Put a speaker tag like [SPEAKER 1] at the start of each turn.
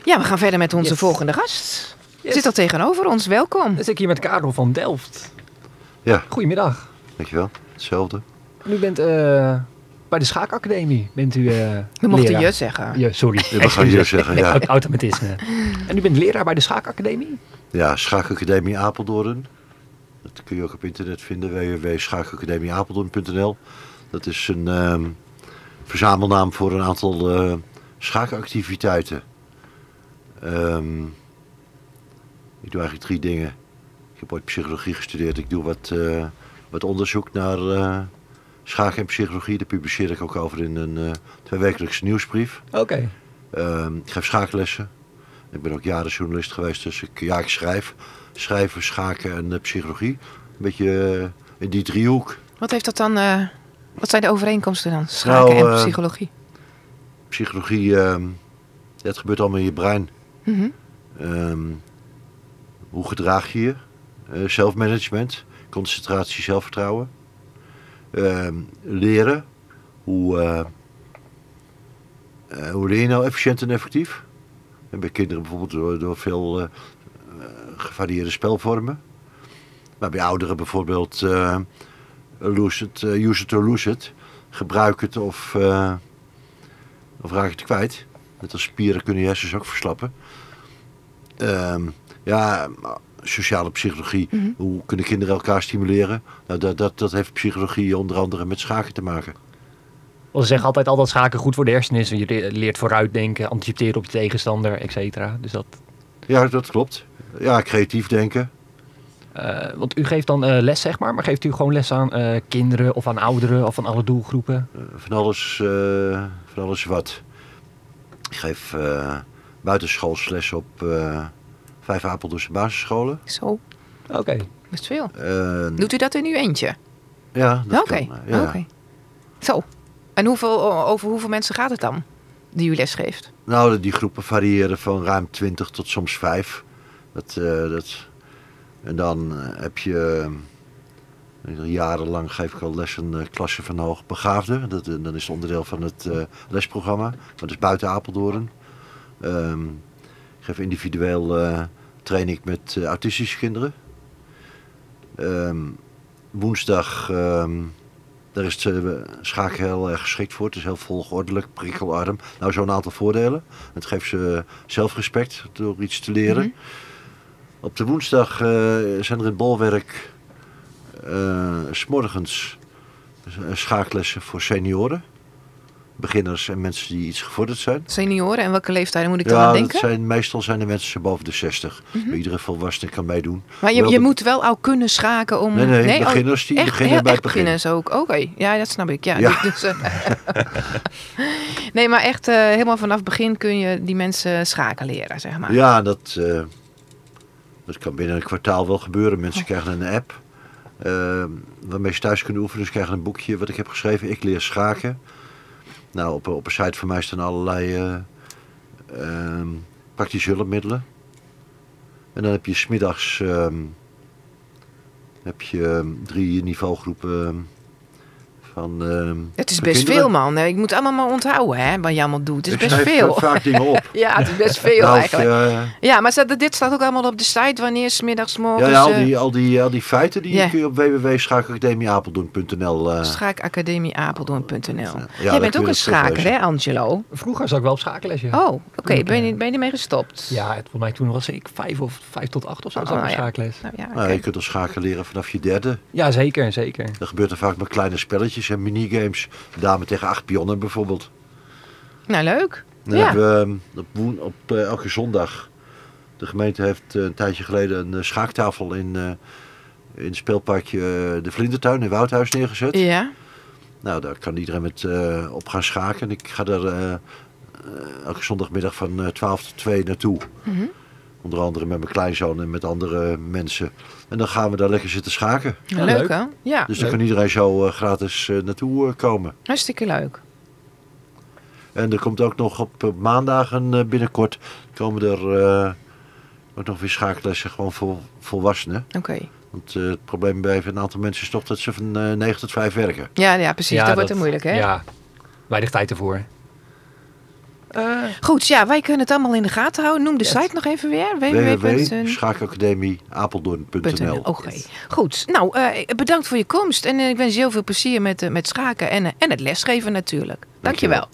[SPEAKER 1] Ja, we gaan verder met onze volgende gast. Zit al tegenover ons, welkom.
[SPEAKER 2] Dan zit ik hier met Karel van Delft.
[SPEAKER 3] Ja.
[SPEAKER 2] Goedemiddag.
[SPEAKER 3] Dankjewel, hetzelfde.
[SPEAKER 2] En u bent bij de Schaakacademie. Bent u
[SPEAKER 1] We mochten
[SPEAKER 2] leraar.
[SPEAKER 1] je zeggen.
[SPEAKER 2] Ja, sorry.
[SPEAKER 3] We gaan je zeggen, ja.
[SPEAKER 2] Automatisme. En u bent leraar bij de Schaakacademie?
[SPEAKER 3] Ja, Schaakacademie Apeldoorn. Dat kun je ook op internet vinden, www.schaakacademieapeldoorn.nl. Dat is een verzamelnaam voor een aantal schaakactiviteiten. Ik doe eigenlijk 3 dingen. Ik heb ooit psychologie gestudeerd. Ik doe wat onderzoek naar schaak en psychologie. Daar publiceer ik ook over in een 2-wekelijkse nieuwsbrief.
[SPEAKER 2] Oké.
[SPEAKER 3] Ik geef schaaklessen. Ik ben ook jaren journalist geweest, dus ik schrijf. Schrijven, schaken en psychologie. Een beetje in die driehoek.
[SPEAKER 1] Wat heeft dat dan... wat zijn de overeenkomsten dan? Schaken en psychologie?
[SPEAKER 3] Psychologie, het gebeurt allemaal in je brein.
[SPEAKER 1] Mm-hmm.
[SPEAKER 3] Hoe gedraag je je? Zelfmanagement, concentratie, zelfvertrouwen. Leren. Hoe leer je nou efficiënt en effectief? En bij kinderen bijvoorbeeld door veel gevarieerde spelvormen. Maar bij ouderen bijvoorbeeld use it or lose it. Gebruik het of raak je het kwijt. Net als spieren kunnen je hersens ook verslappen. Sociale psychologie.
[SPEAKER 1] Mm-hmm.
[SPEAKER 3] Hoe kunnen kinderen elkaar stimuleren? Nou, dat heeft psychologie onder andere met schaken te maken.
[SPEAKER 2] Want ze zeggen altijd al dat schaken goed voor de hersenen is. Je leert vooruitdenken, anticiperen op je tegenstander, et cetera. Dus dat...
[SPEAKER 3] Ja, dat klopt. Ja, creatief denken.
[SPEAKER 2] Want u geeft dan les, zeg maar. Maar geeft u gewoon les aan kinderen of aan ouderen of aan alle doelgroepen?
[SPEAKER 3] Van alles wat. Ik geef buitenschoolsles op 5 Apeldoornse basisscholen.
[SPEAKER 1] Zo,
[SPEAKER 2] Oké.
[SPEAKER 1] best veel. Doet u dat in uw eentje?
[SPEAKER 3] Ja, dat
[SPEAKER 1] Oké.
[SPEAKER 3] kan. Ja.
[SPEAKER 1] Oké. Zo. En over hoeveel mensen gaat het dan, die u les geeft?
[SPEAKER 3] Nou, die groepen variëren van ruim 20 tot soms 5. En dan heb je... jarenlang geef ik al les aan klassen van hoogbegaafden. Dan is het onderdeel van het lesprogramma. Dat is buiten Apeldoorn. Ik geef individueel training met autistische kinderen. Woensdag, daar is het schaken heel erg geschikt voor. Het is heel volgordelijk, prikkelarm. Nou, zo'n aantal voordelen. Het geeft ze zelfrespect door iets te leren.
[SPEAKER 1] Mm-hmm.
[SPEAKER 3] Op de woensdag zijn er in het bolwerk 's morgens schaaklessen voor senioren. Beginners en mensen die iets gevorderd zijn.
[SPEAKER 1] Senioren, en welke leeftijden moet ik dan aan denken?
[SPEAKER 3] Meestal zijn de mensen boven de 60.
[SPEAKER 1] Mm-hmm.
[SPEAKER 3] Iedere volwassene kan meedoen.
[SPEAKER 1] Maar je moet wel al kunnen schaken om...
[SPEAKER 3] Nee, beginners die beginnen bij het begin.
[SPEAKER 1] Beginners ook, oké. Ja, dat snap ik. Ja.
[SPEAKER 3] Ja.
[SPEAKER 1] Dus, nee, maar echt helemaal vanaf het begin kun je die mensen schaken leren, zeg maar.
[SPEAKER 3] Ja, dat kan binnen een kwartaal wel gebeuren. Mensen krijgen een app waarmee ze thuis kunnen oefenen. Dus krijgen een boekje wat ik heb geschreven. Ik leer schaken. Nou, op een site van mij staan allerlei praktische hulpmiddelen. En dan heb je 's middags 3 niveaugroepen van
[SPEAKER 1] Het is
[SPEAKER 3] van
[SPEAKER 1] best
[SPEAKER 3] kinderen.
[SPEAKER 1] veel, man. Ik moet allemaal maar onthouden, hè, wat je allemaal doet. Het is
[SPEAKER 3] Ik
[SPEAKER 1] best
[SPEAKER 3] schrijf
[SPEAKER 1] veel.
[SPEAKER 3] vaak dingen op.
[SPEAKER 1] Ja, het is best veel
[SPEAKER 3] Nou,
[SPEAKER 1] eigenlijk. Ja, maar dit staat ook allemaal op de site. Wanneer 's middags, morgens...
[SPEAKER 3] al die feiten die
[SPEAKER 1] Ja.
[SPEAKER 3] kun je op www.schaakacademieapeldoorn.nl
[SPEAKER 1] Schaakacademieapeldoorn.nl. Jij
[SPEAKER 3] daar
[SPEAKER 1] bent
[SPEAKER 3] kun
[SPEAKER 1] ook
[SPEAKER 3] je
[SPEAKER 1] een
[SPEAKER 3] dat teruglezen.
[SPEAKER 1] schaker, hè, Angelo?
[SPEAKER 2] Vroeger zat ik wel op schakenles, ja.
[SPEAKER 1] Oh, oké. Ben je ermee gestopt?
[SPEAKER 2] Ja, volgens mij toen was ik 5 tot 8 of zo.
[SPEAKER 1] Oh,
[SPEAKER 2] zat ik op
[SPEAKER 1] ja.
[SPEAKER 2] schaakles.
[SPEAKER 1] Nou, ja,
[SPEAKER 3] Nou,
[SPEAKER 1] oké.
[SPEAKER 3] je kunt al schaken leren vanaf je 3e.
[SPEAKER 2] Ja, zeker, zeker.
[SPEAKER 3] Dat gebeurt er vaak met kleine spelletjes en minigames. Dame tegen 8 pionnen bijvoorbeeld.
[SPEAKER 1] Nou, leuk.
[SPEAKER 3] Dan
[SPEAKER 1] Ja.
[SPEAKER 3] hebben we op elke zondag... De gemeente heeft een tijdje geleden een schaaktafel in het speelparkje De Vlindertuin in Woudhuis neergezet.
[SPEAKER 1] Ja.
[SPEAKER 3] Nou, daar kan iedereen op gaan schaken. En ik ga daar elke zondagmiddag van 12 tot 2 naartoe.
[SPEAKER 1] Mhm.
[SPEAKER 3] Onder andere met mijn kleinzoon en met andere mensen. En dan gaan we daar lekker zitten schaken.
[SPEAKER 2] Ja,
[SPEAKER 1] Leuk,
[SPEAKER 2] leuk.
[SPEAKER 1] hè? Ja,
[SPEAKER 3] Dus daar kan iedereen zo gratis naartoe komen.
[SPEAKER 1] hartstikke leuk.
[SPEAKER 3] En er komt ook nog op maandagen binnenkort... komen er ook nog weer schaaklessen gewoon voor volwassenen.
[SPEAKER 1] Oké.
[SPEAKER 3] Want het probleem bij een aantal mensen is toch dat ze van 9 tot 5 werken.
[SPEAKER 1] Ja, precies.
[SPEAKER 2] Ja,
[SPEAKER 1] dat wordt er moeilijk, hè?
[SPEAKER 2] Ja, weinig tijd ervoor.
[SPEAKER 1] Goed, ja, wij kunnen het allemaal in de gaten houden. Noem de site nog even weer.
[SPEAKER 3] www.schaakacademieapeldoorn.nl.
[SPEAKER 1] Oké, goed. Nou, bedankt voor je komst. En ik wens je heel veel plezier met schaken en het lesgeven natuurlijk. Dankjewel.